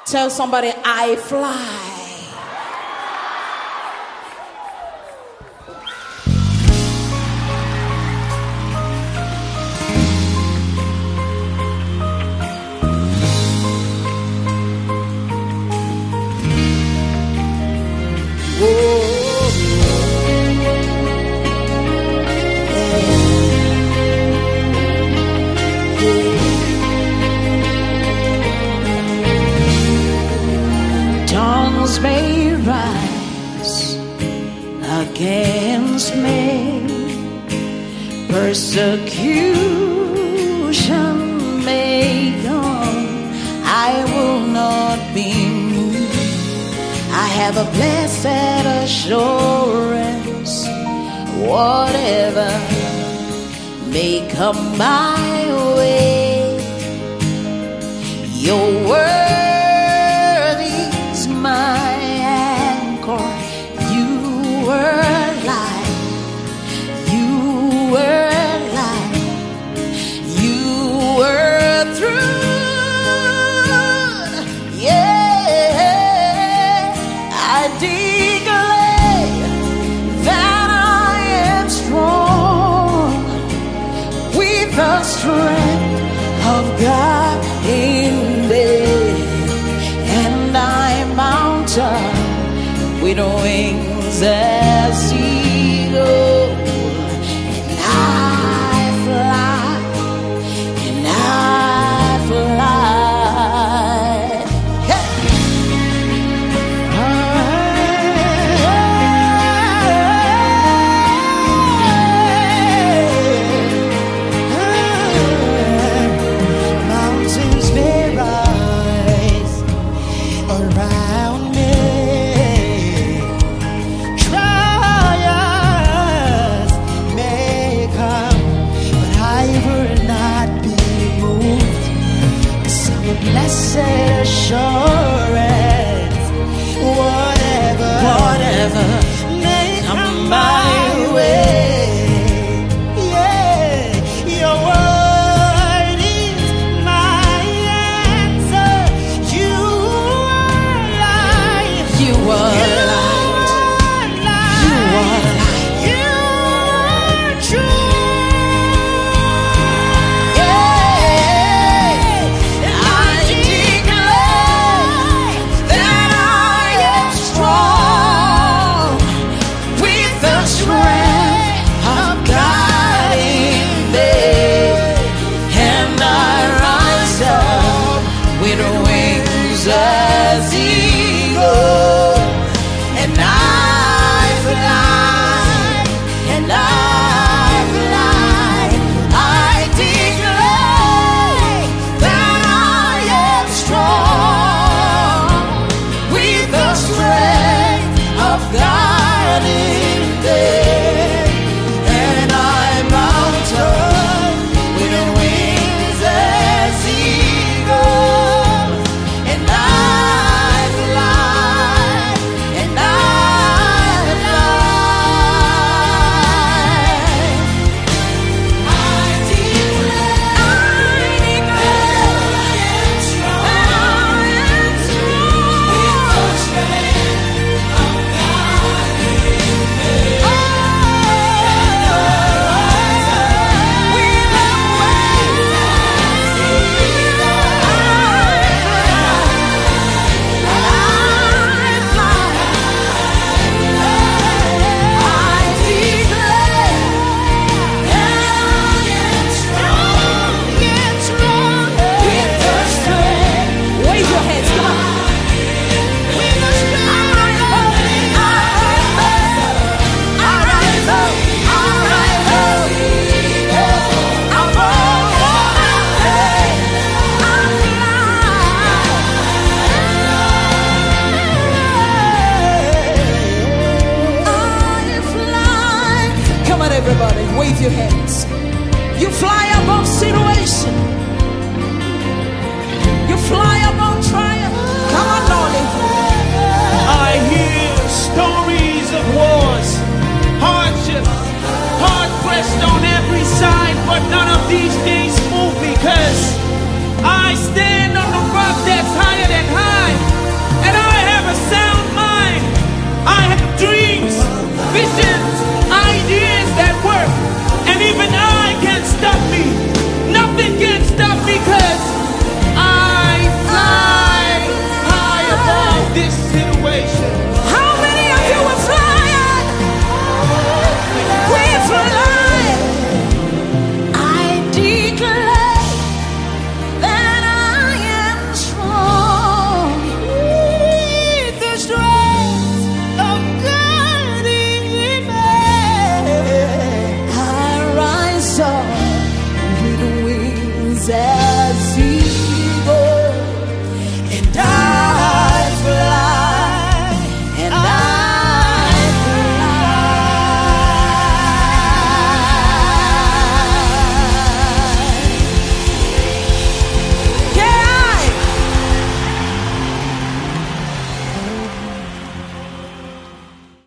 Tell somebody, I fly. Tongues may rise against me, persecution may come, I will not be moved. I have a blessed assurance, whatever may come my way, your word is my anchor. You were light, you were light, you were truth. Yeah, I declare that I am strong with the strength of God in me, and I mount up with wings as eagle, and I fly, and I fly. Hey! Mountains may rise around me, trials may come, but I will not be moved, 'cause I'm a blessed assurance, whatever may come my way. Yeah, your word is my answer. You are life. You are light. You are light. You are truth. Yeah, I declare that I am strong with the strength of God in me, and I rise up with wings as eagle, and I fly, and I fly. I declare that I am strong with the strength of God in me, and I mount up with wings as eagle, and I fly, and I fly. I declare I am strong, that I am strong with the strength of God in me. Oh, and I rise up with the wings as eagle. I fly. I declare that I am strong, with the strength. Wave your hands, come on. With the strength. I rise up. Come on, everybody, wave your hands. You fly above situation. You fly above trial. Come on, darling. I hear stories of wars